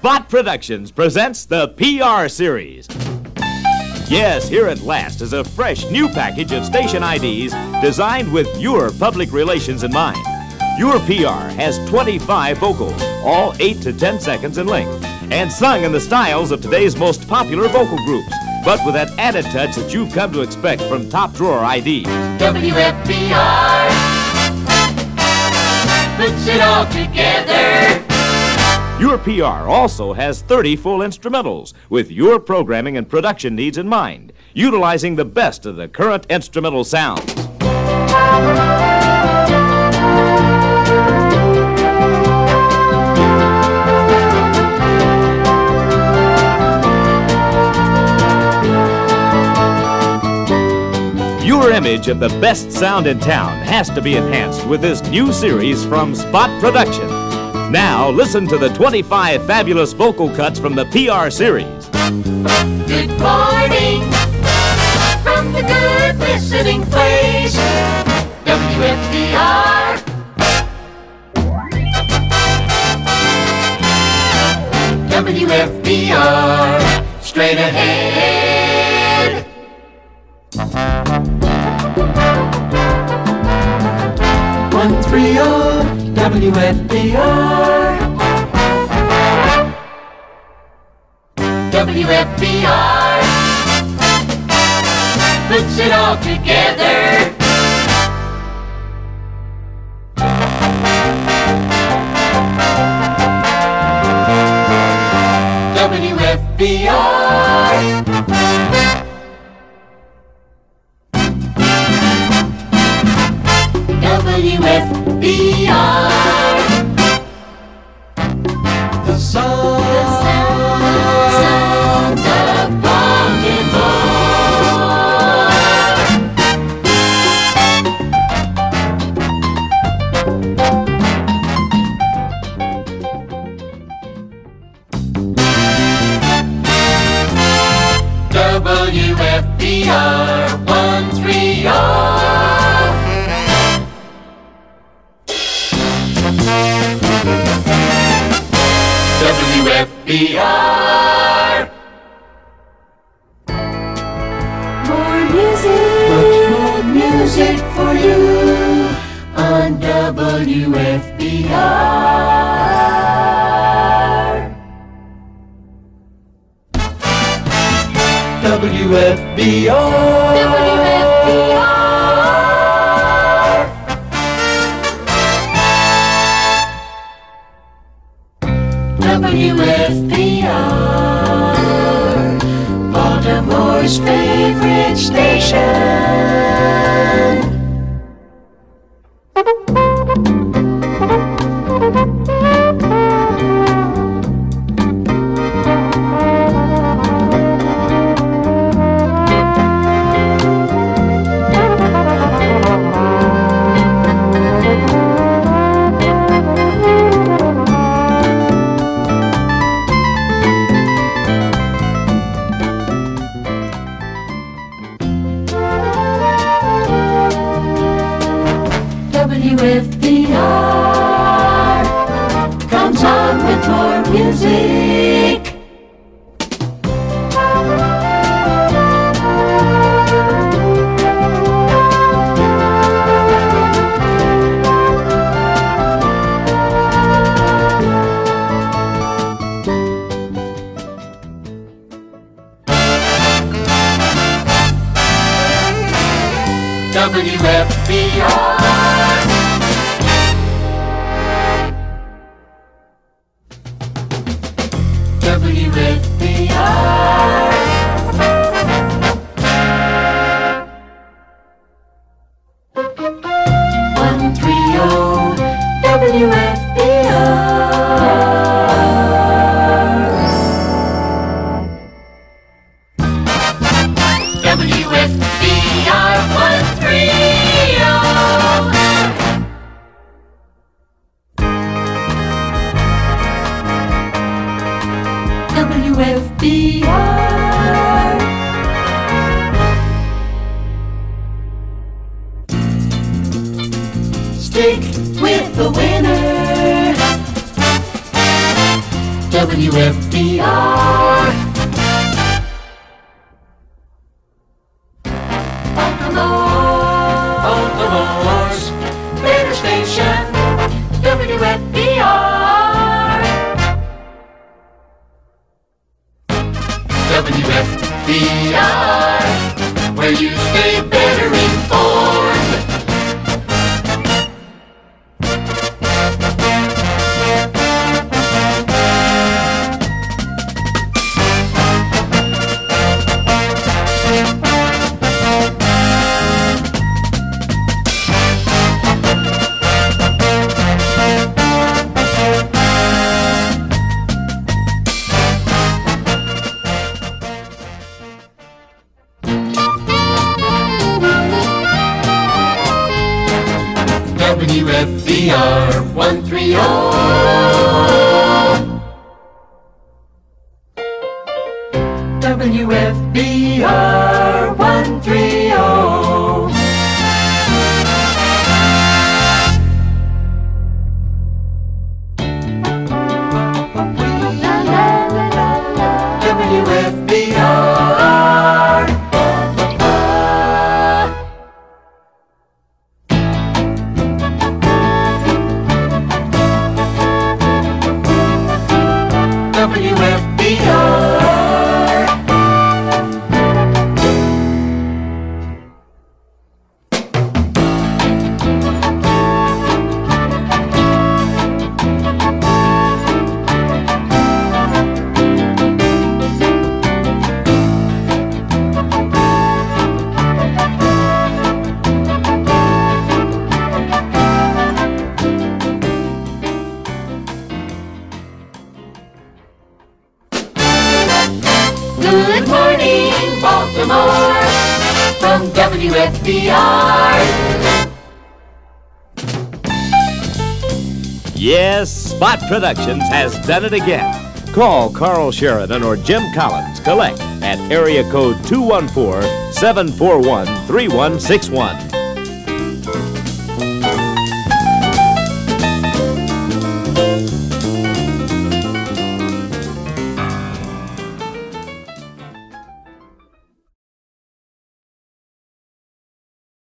Spot Productions presents the PR Series. Yes, here at last is a fresh new package of station IDs designed with your public relations in mind. Your PR has 25 vocals, all 8 to 10 seconds in length, and sung in the styles of today's most popular vocal groups, but with that added touch that you've come to expect from top drawer IDs. WFPR puts it all together. Your PR also has 30 full instrumentals with your programming and production needs in mind, utilizing the best of the current instrumental sounds. Your image of the best sound in town has to be enhanced with this new series from Spot Productions. Now, listen to the 25 fabulous vocal cuts from the PR Series. Good morning from the good listening place, WFPR. WFPR, straight ahead. 130 WFPR. WFPR puts it all together. WFPR. WFPR. The sound of Baltimore. WFPR 130. WFPR. More music, much more music for you on WFPR. WFPR. WFPR, Baltimore's favorite station. WFPR comes on with more music. WFPR. WFPR. Stick with the winner. WFDR. Baltimore's better station, WFDR. WFDR, where you stay better informed. WFDR 130. WFDR 130. WFDR. Good morning, Baltimore, from WFDR. Yes, Spot Productions has done it again. Call Carl Sheridan or Jim Collins. Collect at area code 214-741-3161.